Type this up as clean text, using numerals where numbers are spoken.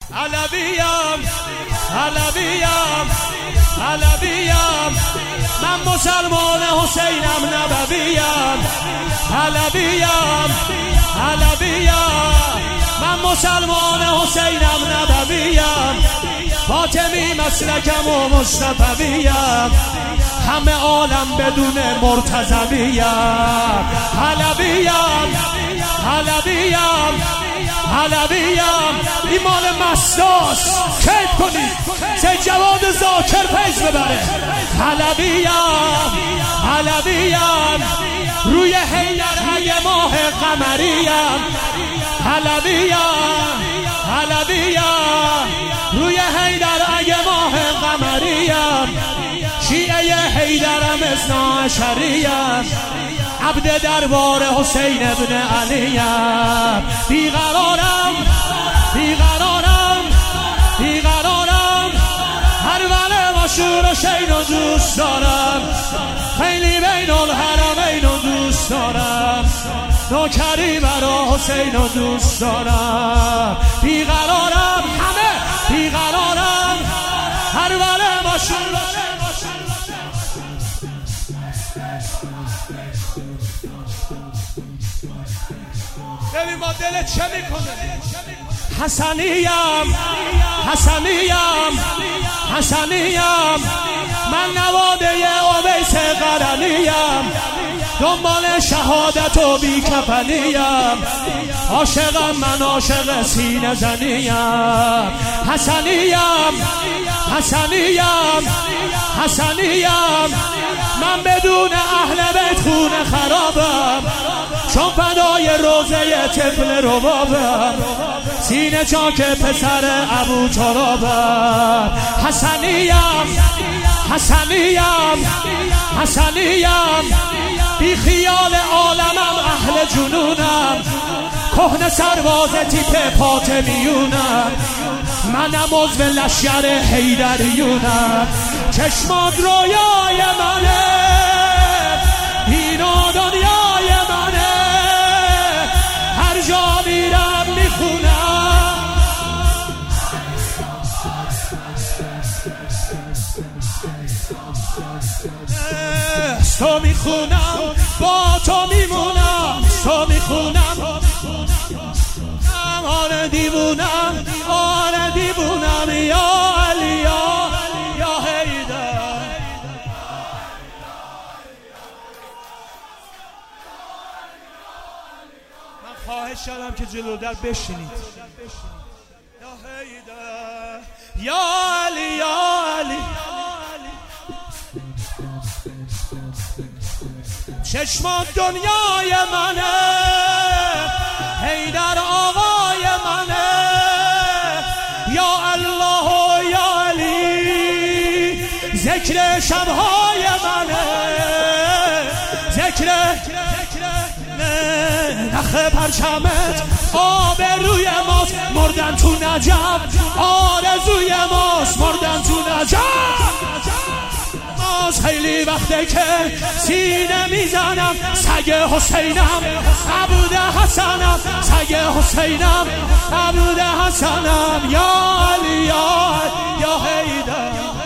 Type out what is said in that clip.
علویم علویم علویم من مسلمان حسینم نبویم علویم علویم من مسلمان حسینم نبویم فاطمی مسلکم و مصطفویم همه عالم بدون مرتضویم علویم علویم علویم این مال مستاس کیف کنید سید جواد ذاکر فیض ببره علویم علویم روی حیدر اگه ماه قمریم علویم علویم روی حیدر اگه ماه قمریم شیعه حیدرم اثنا عشریم عبد دربار حسین ابن علیم بیقرارم بیقرارم بیقرارم هر وله و شور و شین و دوست دارم خیلی بین الحرمین و دوست دارم نوکری برا حسین و دوست دارم بیقرارم همه بیقرارم هر وله و شور و شین ببین ما دلت چه میکنه حسنیم حسنیم حسنیم من نواده اویس قرنیم دنبال شهادت و بی کفنیم عاشقم من عاشق سینه زنیم حسنیم حسنیم حسنیم من بدون اهل بیت خون خرابم چون فدای روزه طفل ربابم سینه چاک پسر ابو ترابم حسنیم حسنیم حسنیم بی خیال عالمم اهل جنونم کهنه سرباز تیپ فاطمیونم منم عضو لشکر حیدریونم چشمات رویای منه این و دنیای منه هر جا میرم میخونم تو میخونم با تو میمونم تو میخونم آره دیوونم آره دیوونم یا علی یا حیدر من خواهش کردم که جلو در بشینید یا حیدر یا علی یا علی چشمات دنیای منه حیدر آقای منه یا الله و یا علی ذکر شبهای منه ذکر نخ پرچمت آب روی ماست مردن تو نجف آرزوی ماست مردن تو نجف خیلی وقته که سینه میزنم سگ حسینم عبود حسنم سگ حسینم عبود حسنم یا علی یا حیدر